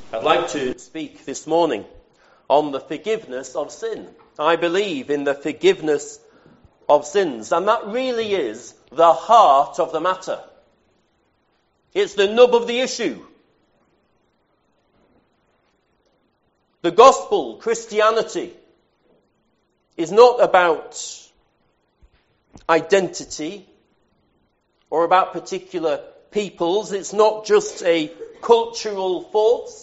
I'd like to speak this morning on the forgiveness of sin. I believe in the forgiveness of sins, and that really is the heart of the matter. It's the nub of the issue. The gospel, Christianity, is not about identity or about particular peoples. It's not just a cultural force.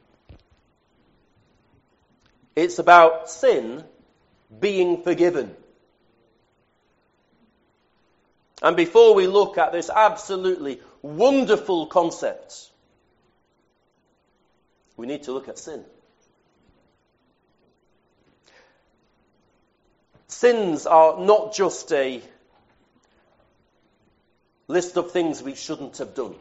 It's about sin being forgiven. And before we look at this absolutely wonderful concept, we need to look at sin. Sins are not just a list of things we shouldn't have done.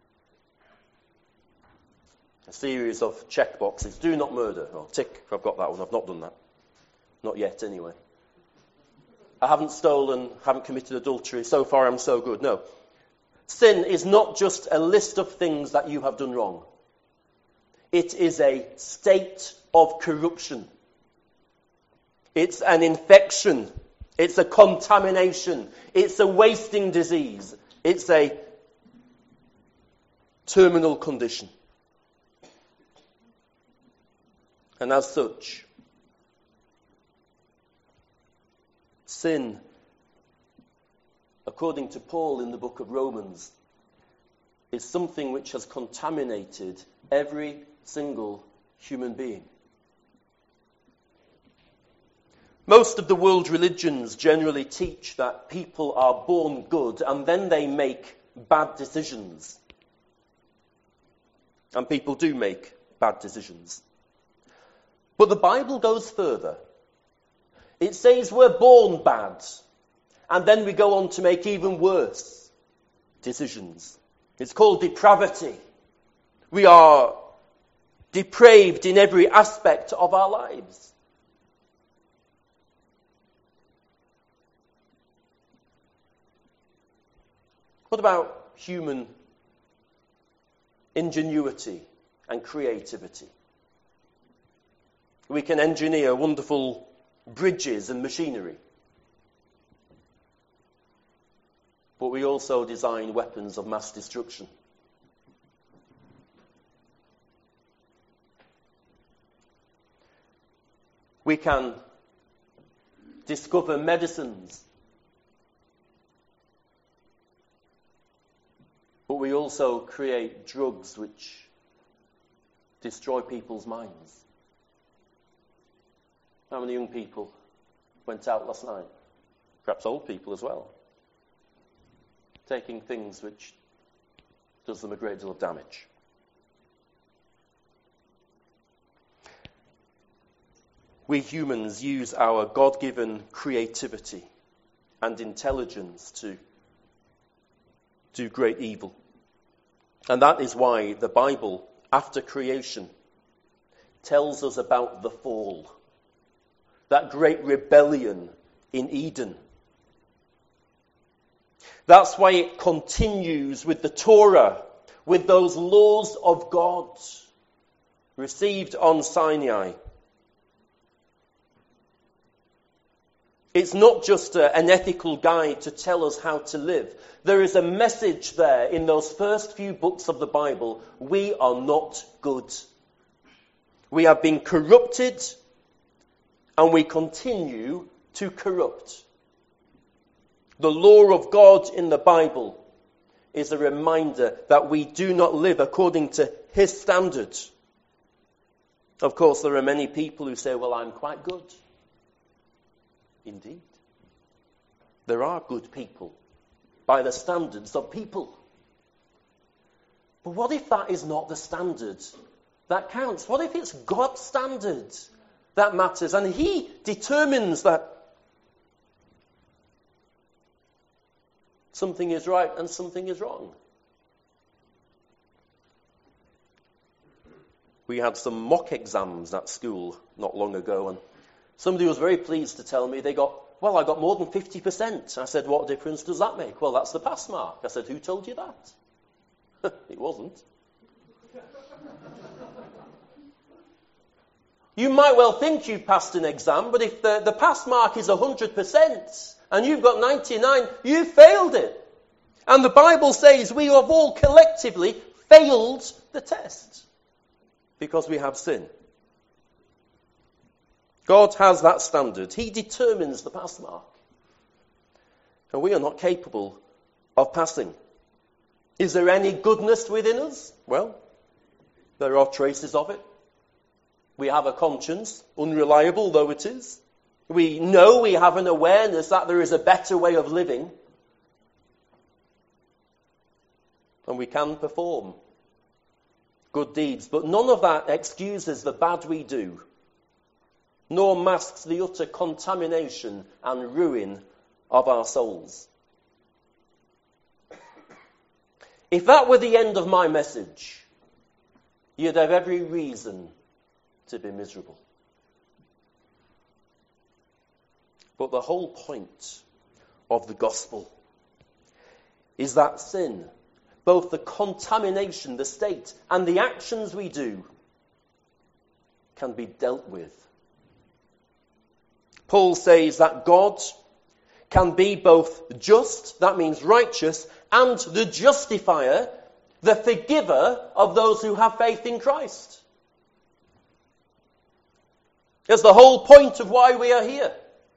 A series of check boxes. Do not murder. Oh, tick, I've got that one. I've not done that. Not yet, anyway. I haven't stolen, haven't committed adultery. So far, I'm so good. No. Sin is not just a list of things that you have done wrong. It is a state of corruption. It's an infection. It's a contamination. It's a wasting disease. It's a terminal condition. And as such, sin, according to Paul in the book of Romans, is something which has contaminated every single human being. Most of the world religions generally teach that people are born good and then they make bad decisions. And people do make bad decisions. But the Bible goes further. It says we're born bad, and then we go on to make even worse decisions. It's called depravity. We are depraved in every aspect of our lives. What about human ingenuity and creativity? We can engineer wonderful bridges and machinery. But we also design weapons of mass destruction. We can discover medicines. But we also create drugs which destroy people's minds. How many young people went out last night? Perhaps old people as well. Taking things which does them a great deal of damage. We humans use our God-given creativity and intelligence to do great evil. And that is why the Bible, after creation, tells us about the fall. That great rebellion in Eden. That's why it continues with the Torah, with those laws of God received on Sinai. It's not just an ethical guide to tell us how to live. There is a message there in those first few books of the Bible. We are not good. We have been corrupted, and we continue to corrupt. The law of God in the Bible is a reminder that we do not live according to His standards. Of course, there are many people who say, well, I'm quite good. Indeed. There are good people by the standards of people. But what if that is not the standard that counts? What if it's God's standard that matters, and He determines that something is right and something is wrong? We had some mock exams at school not long ago, and somebody was very pleased to tell me I got more than 50%. I said, what difference does that make? Well, that's the pass mark. I said, who told you that? It wasn't. You might well think you've passed an exam, but if the pass mark is 100% and you've got 99, you've failed it. And the Bible says we have all collectively failed the test because we have sin. God has that standard. He determines the pass mark. And we are not capable of passing. Is there any goodness within us? Well, there are traces of it. We have a conscience, unreliable though it is. We know, we have an awareness that there is a better way of living. And we can perform good deeds. But none of that excuses the bad we do, nor masks the utter contamination and ruin of our souls. If that were the end of my message, you'd have every reason to be miserable. But the whole point of the gospel is that sin, both the contamination, the state, and the actions we do, can be dealt with. Paul says that God can be both just, that means righteous, and the justifier, the forgiver of those who have faith in Christ. It's the whole point of why we are here.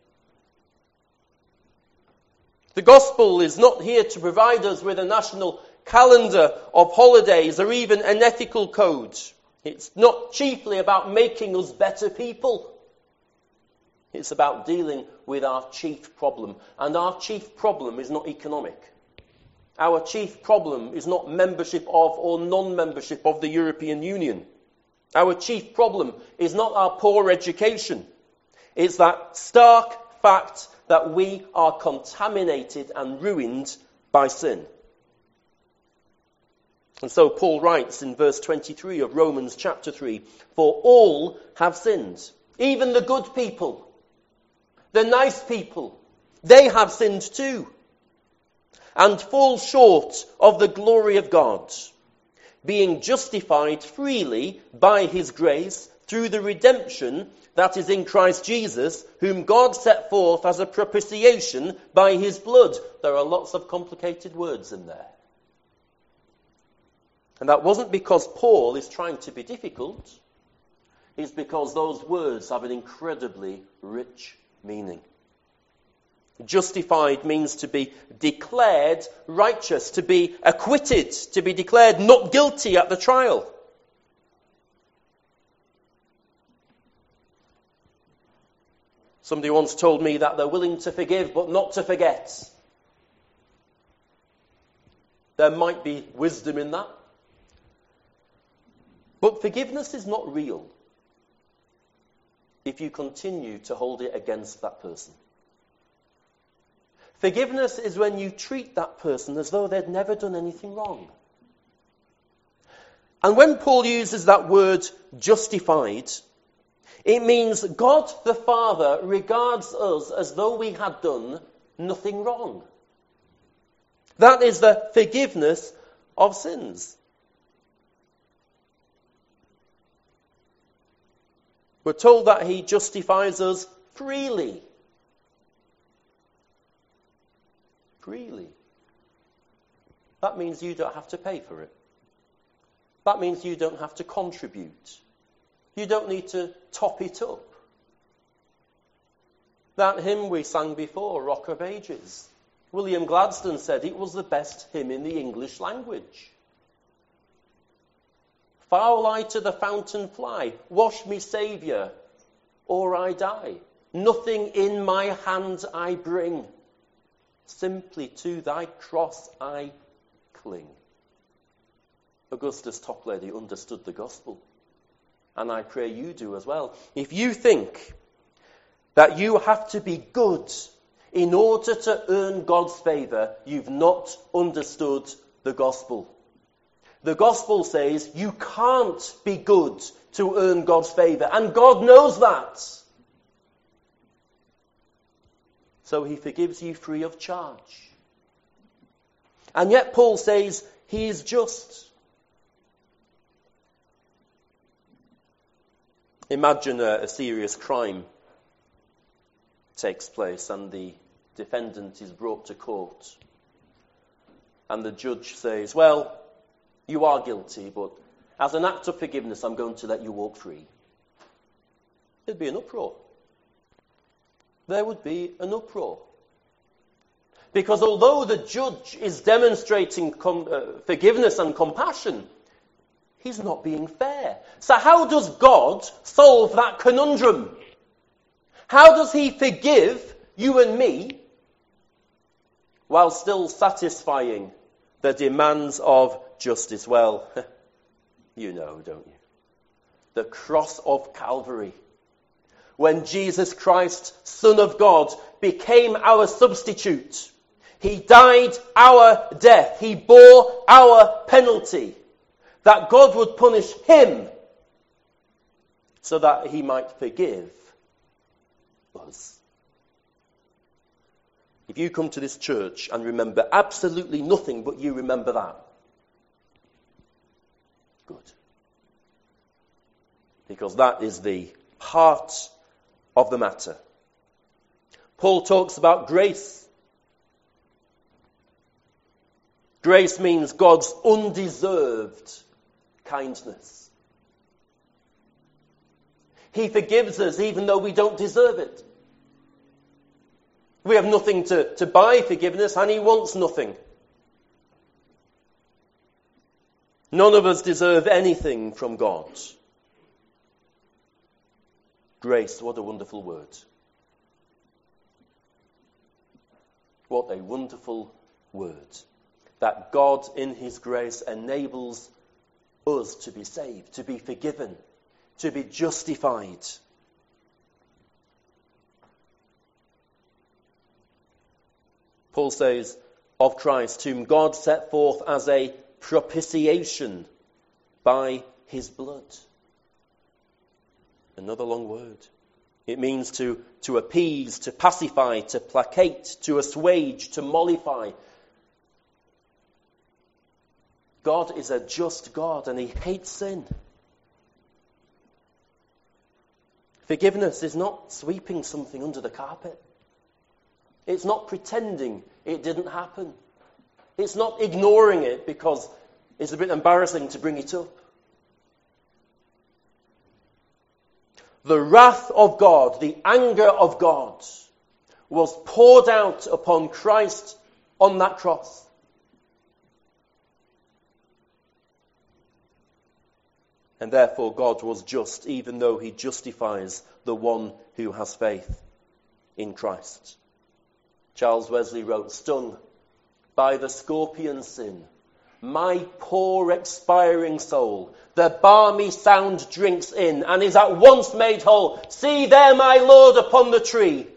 The gospel is not here to provide us with a national calendar of holidays or even an ethical code. It's not chiefly about making us better people. It's about dealing with our chief problem. And our chief problem is not economic. Our chief problem is not membership of or non-membership of the European Union. Our chief problem is not our poor education. It's that stark fact that we are contaminated and ruined by sin. And so Paul writes in verse 23 of Romans chapter 3, "For all have sinned." Even the good people, the nice people, they have sinned too, and fall short of the glory of God, being justified freely by his grace through the redemption that is in Christ Jesus, whom God set forth as a propitiation by his blood. There are lots of complicated words in there. And that wasn't because Paul is trying to be difficult. It's because those words have an incredibly rich meaning. Justified means to be declared righteous, to be acquitted, to be declared not guilty at the trial. Somebody once told me that they're willing to forgive but not to forget. There might be wisdom in that. But forgiveness is not real if you continue to hold it against that person. Forgiveness is when you treat that person as though they'd never done anything wrong. And when Paul uses that word justified, it means God the Father regards us as though we had done nothing wrong. That is the forgiveness of sins. We're told that he justifies us freely. Freely. That means you don't have to pay for it. That means you don't have to contribute. You don't need to top it up. That hymn we sang before, Rock of Ages, William Gladstone said it was the best hymn in the English language. Foul I to the fountain fly, wash me, Saviour, or I die. Nothing in my hand I bring, simply to thy cross I cling. Augustus Toplady understood the gospel, and I pray you do as well. If you think that you have to be good in order to earn God's favour, you've not understood the gospel. The gospel says you can't be good to earn God's favour, and God knows that. So he forgives you free of charge. And yet Paul says he is just. Imagine a serious crime takes place and the defendant is brought to court. And the judge says, well, you are guilty, but as an act of forgiveness, I'm going to let you walk free. There'd be an uproar. There would be an uproar. Because although the judge is demonstrating forgiveness and compassion, he's not being fair. So how does God solve that conundrum? How does he forgive you and me while still satisfying the demands of justice? Well, you know, don't you? The cross of Calvary. When Jesus Christ, Son of God, became our substitute. He died our death. He bore our penalty. That God would punish him so that he might forgive us. If you come to this church and remember absolutely nothing but you remember that, good. Because that is the heart of the matter. Paul talks about grace. Grace means God's undeserved kindness. He forgives us even though we don't deserve it. We have nothing to buy forgiveness, and he wants nothing. None of us deserve anything from God. Grace, what a wonderful word. What a wonderful word. That God in his grace enables us to be saved, to be forgiven, to be justified. Paul says of Christ, whom God set forth as a propitiation by his blood. Another long word. It means to appease, to pacify, to placate, to assuage, to mollify. God is a just God and he hates sin. Forgiveness is not sweeping something under the carpet. It's not pretending it didn't happen. It's not ignoring it because it's a bit embarrassing to bring it up. The wrath of God, the anger of God, was poured out upon Christ on that cross. And therefore God was just, even though he justifies the one who has faith in Christ. Charles Wesley wrote, stung by the scorpion's sin, my poor expiring soul, the balmy sound drinks in, and is at once made whole. See there my Lord upon the tree.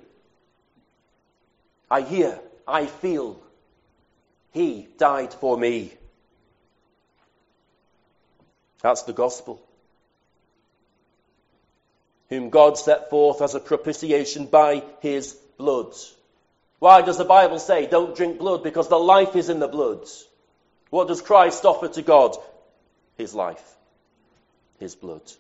I hear, I feel, he died for me. That's the gospel. Whom God set forth as a propitiation by his blood. Why does the Bible say don't drink blood? Because the life is in the blood. What does Christ offer to God? His life. His blood.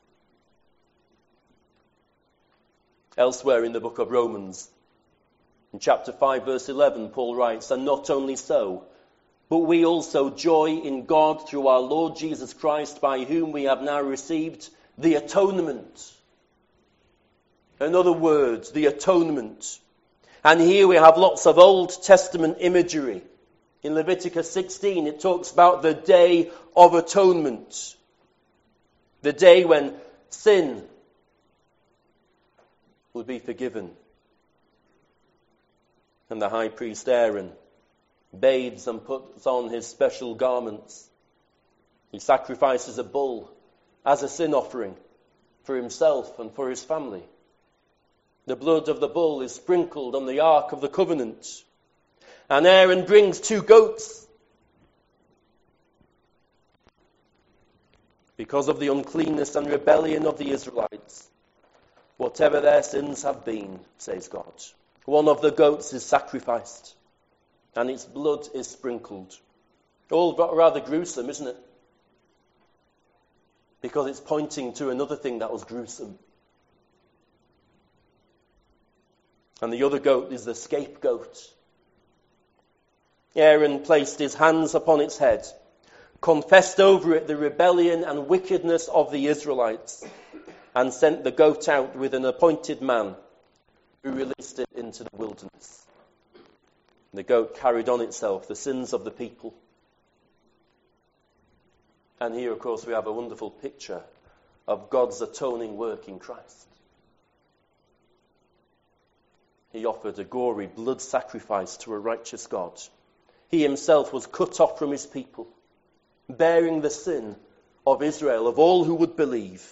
Elsewhere in the book of Romans, in chapter 5 verse 11, Paul writes, and not only so, but we also joy in God through our Lord Jesus Christ, by whom we have now received the atonement. In other words, the atonement. And here we have lots of Old Testament imagery. In Leviticus 16, it talks about the Day of Atonement. The day when sin would be forgiven. And the high priest Aaron bathes and puts on his special garments. He sacrifices a bull as a sin offering for himself and for his family. The blood of the bull is sprinkled on the Ark of the Covenant. And Aaron brings 2 goats. Because of the uncleanness and rebellion of the Israelites, whatever their sins have been, says God, one of the goats is sacrificed, and its blood is sprinkled. All rather gruesome, isn't it? because it's pointing to another thing that was gruesome. And the other goat is the scapegoat. Aaron placed his hands upon its head, confessed over it the rebellion and wickedness of the Israelites, and sent the goat out with an appointed man who released it into the wilderness. The goat carried on itself the sins of the people. And here, of course, we have a wonderful picture of God's atoning work in Christ. He offered a gory blood sacrifice to a righteous God. He himself was cut off from his people, bearing the sin of Israel, of all who would believe,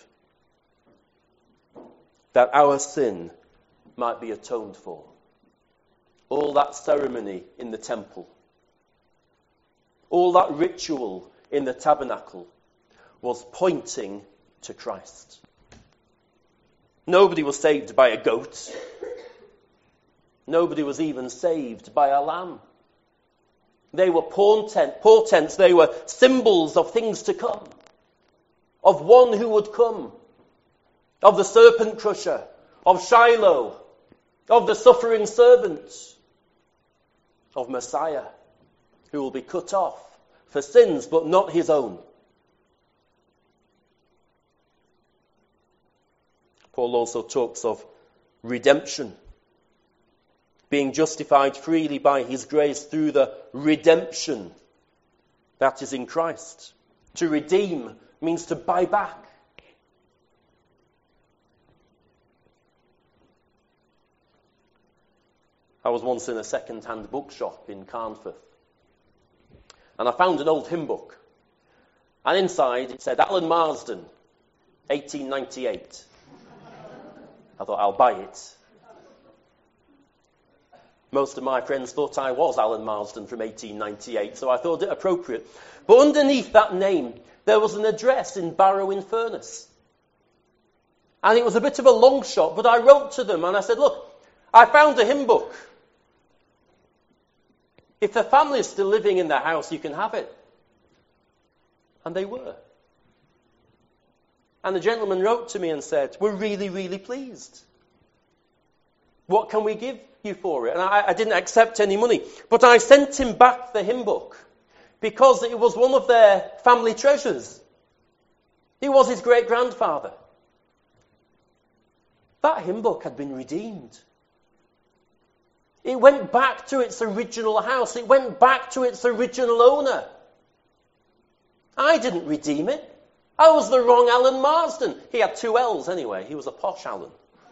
that our sin might be atoned for. All that ceremony in the temple, all that ritual in the tabernacle was pointing to Christ. Nobody was saved by a goat. Nobody was even saved by a lamb. They were portents, they were symbols of things to come, of one who would come, of the serpent crusher, of Shiloh, of the suffering servant, of Messiah, who will be cut off for sins but not his own. Paul also talks of redemption, being justified freely by his grace through the redemption that is in Christ. To redeem means to buy back. I was once in a second-hand bookshop in Carnforth, and I found an old hymn book. And inside it said, Alan Marsden, 1898. I thought, I'll buy it. Most of my friends thought I was Alan Marsden from 1898, so I thought it appropriate. But underneath that name, there was an address in Barrow-in-Furness. And it was a bit of a long shot, but I wrote to them and I said, look, I found a hymn book. If the family is still living in the house, you can have it. And they were. And the gentleman wrote to me and said, we're really, really pleased. What can we give you for it? And I didn't accept any money. But I sent him back the hymn book because it was one of their family treasures. It was his great-grandfather. That hymn book had been redeemed. It went back to its original house. It went back to its original owner. I didn't redeem it. I was the wrong Alan Marsden. He had 2 L's anyway. He was a posh Alan.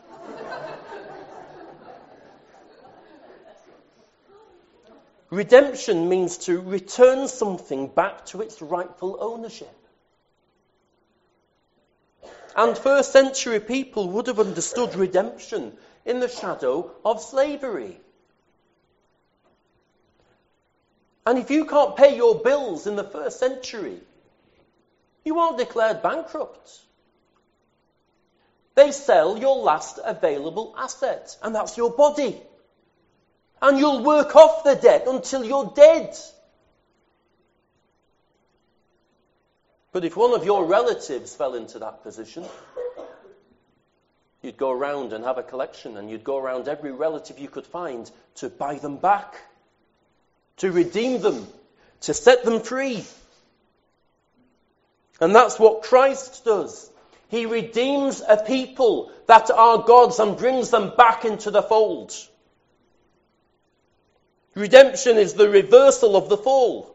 Redemption means to return something back to its rightful ownership. And first century people would have understood redemption in the shadow of slavery. And if you can't pay your bills in the first century, you aren't declared bankrupt. They sell your last available asset, and that's your body. And you'll work off the debt until you're dead. But if one of your relatives fell into that position, you'd go around and have a collection, and you'd go around every relative you could find to buy them back, to redeem them, to set them free. And that's what Christ does. He redeems a people that are God's and brings them back into the fold. Redemption is the reversal of the fall.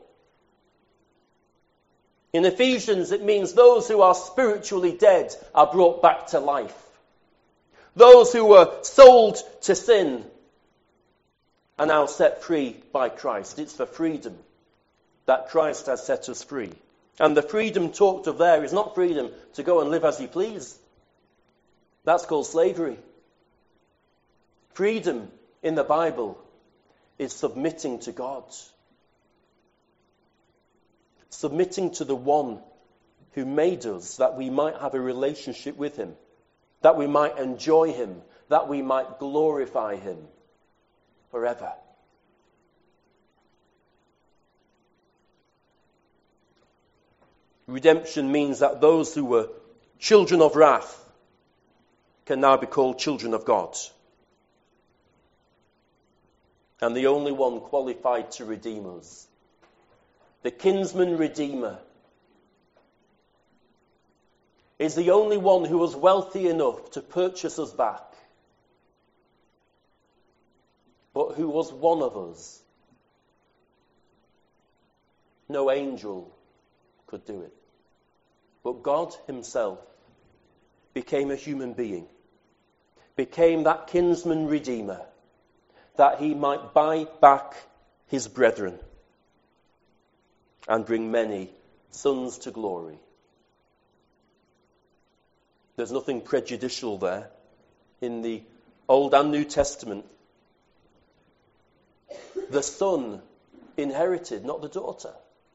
In Ephesians, it means those who are spiritually dead are brought back to life. Those who were sold to sin are now set free by Christ. It's for freedom that Christ has set us free. And the freedom talked of there is not freedom to go and live as you please. That's called slavery. Freedom in the Bible is submitting to God. Submitting to the one who made us, that we might have a relationship with him, that we might enjoy him, that we might glorify him forever. Redemption means that those who were children of wrath can now be called children of God. And the only one qualified to redeem us, the kinsman redeemer, is the only one who was wealthy enough to purchase us back, but who was one of us. No angel could do it. But God himself became a human being, became that kinsman redeemer, that he might buy back his brethren and bring many sons to glory. There's nothing prejudicial there. In the Old and New Testament, the son inherited, not the daughter.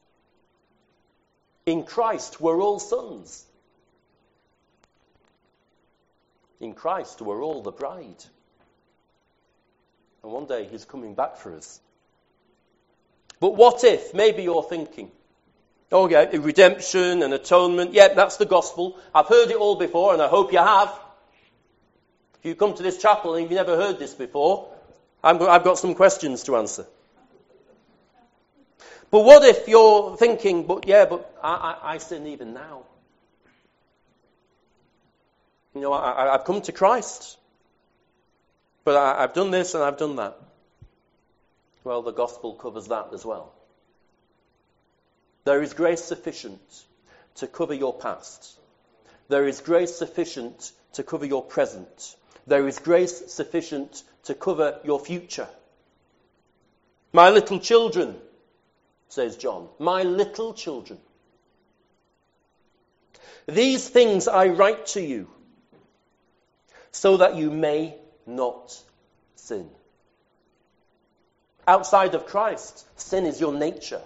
In Christ, we're all sons. In Christ, we're all the bride. And one day he's coming back for us. But what if, maybe you're thinking, oh yeah, redemption and atonement, yeah, that's the gospel. I've heard it all before, and I hope you have. If you come to this chapel and you've never heard this before, I've got some questions to answer. But what if you're thinking, but I sin even now. You know, I've come to Christ, but I've done this and I've done that. Well, the gospel covers that as well. There is grace sufficient to cover your past. There is grace sufficient to cover your present. There is grace sufficient to cover your future. My little children, says John, my little children, these things I write to you so that you may not sin. Outside of Christ, sin is your nature.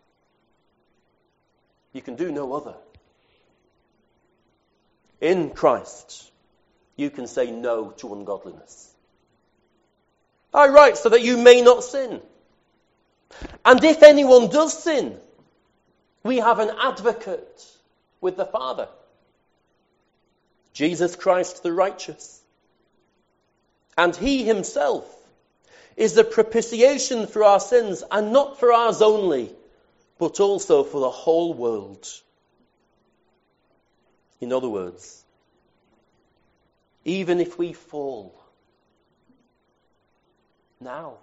You can do no other. In Christ, you can say no to ungodliness. I write so that you may not sin. And if anyone does sin, we have an advocate with the Father, Jesus Christ the righteous. And he himself is the propitiation for our sins, and not for ours only, but also for the whole world. In other words, even if we fall now,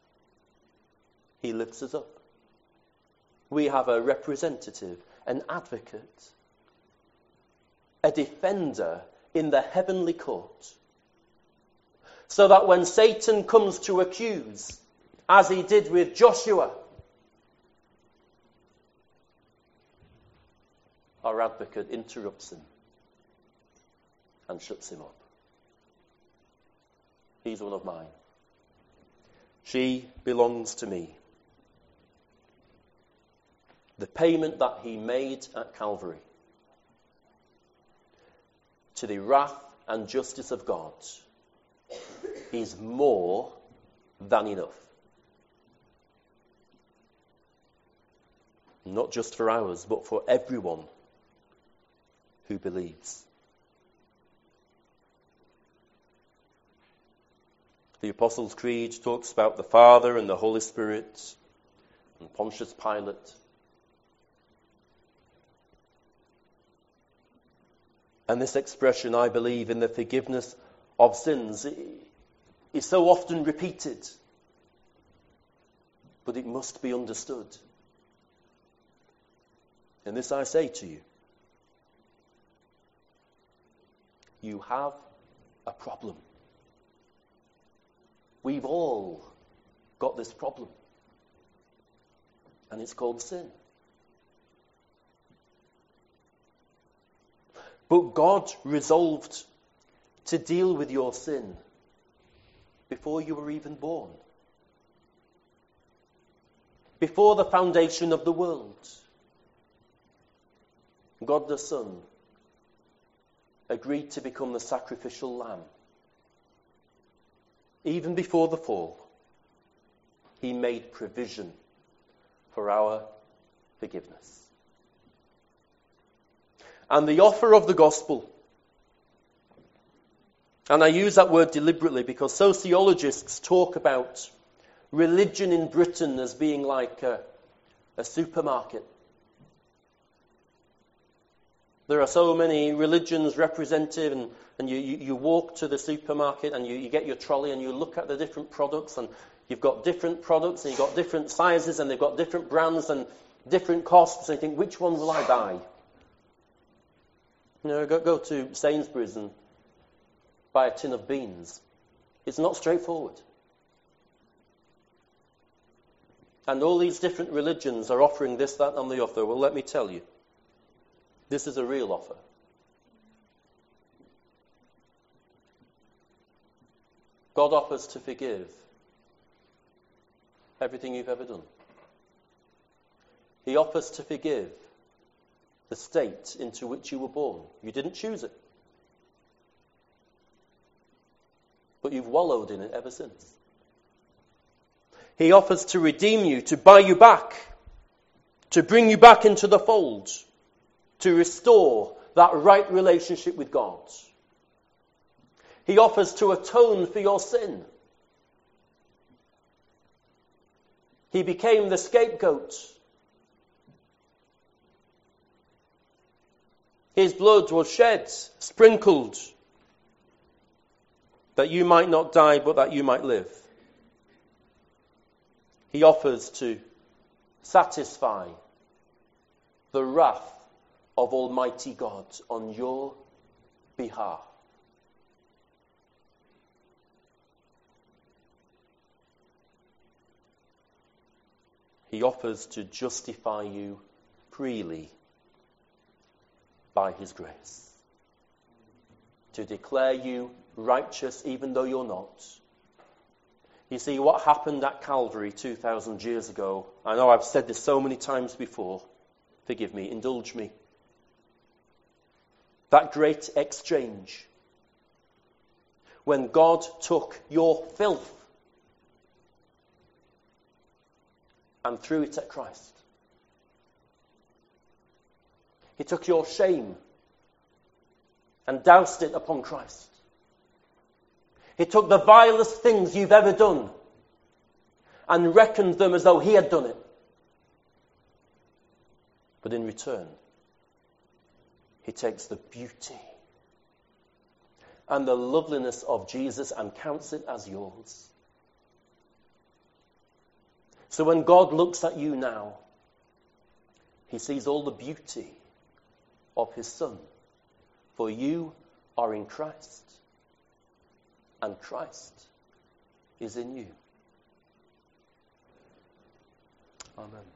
he lifts us up. We have a representative, an advocate, a defender in the heavenly court. So that when Satan comes to accuse, as he did with Joshua, our advocate interrupts him and shuts him up. He's one of mine. She belongs to me. The payment that he made at Calvary to the wrath and justice of God is more than enough. Not just for ours, but for everyone who believes. The Apostles' Creed talks about the Father and the Holy Spirit and Pontius Pilate. And this expression, I believe, in the forgiveness of sins is so often repeated, but it must be understood. And this I say to you. You have a problem. We've all got this problem. And it's called sin. But God resolved to deal with your sin before you were even born. Before the foundation of the world. God the Son agreed to become the sacrificial lamb. Even before the fall, he made provision for our forgiveness. and the offer of the gospel. And I use that word deliberately because sociologists talk about religion in Britain as being like a supermarket. There are so many religions represented, and you walk to the supermarket and you get your trolley and you look at the different products, and you've got different products and you've got different sizes and they've got different brands and different costs, and you think, which one will I buy? You know, go to Sainsbury's and buy a tin of beans. It's not straightforward. And all these different religions are offering this, that, and the other. Well, let me tell you, this is a real offer. God offers to forgive everything you've ever done. He offers to forgive the state into which you were born. You didn't choose it, but you've wallowed in it ever since. He offers to redeem you, to buy you back, to bring you back into the fold, to restore that right relationship with God. He offers to atone for your sin. He became the scapegoat. His blood was shed, sprinkled, that you might not die, but that you might live. He offers to satisfy the wrath of Almighty God on your behalf. He offers to justify you freely by his grace, to declare you righteous even though you're not. You see, what happened at Calvary 2,000 years ago, I know I've said this so many times before, forgive me, indulge me. That great exchange, when God took your filth and threw it at Christ. He took your shame and doused it upon Christ. He took the vilest things you've ever done and reckoned them as though he had done it. But in return, he takes the beauty and the loveliness of Jesus and counts it as yours. So when God looks at you now, he sees all the beauty of his Son. For you are in Christ, and Christ is in you. Amen.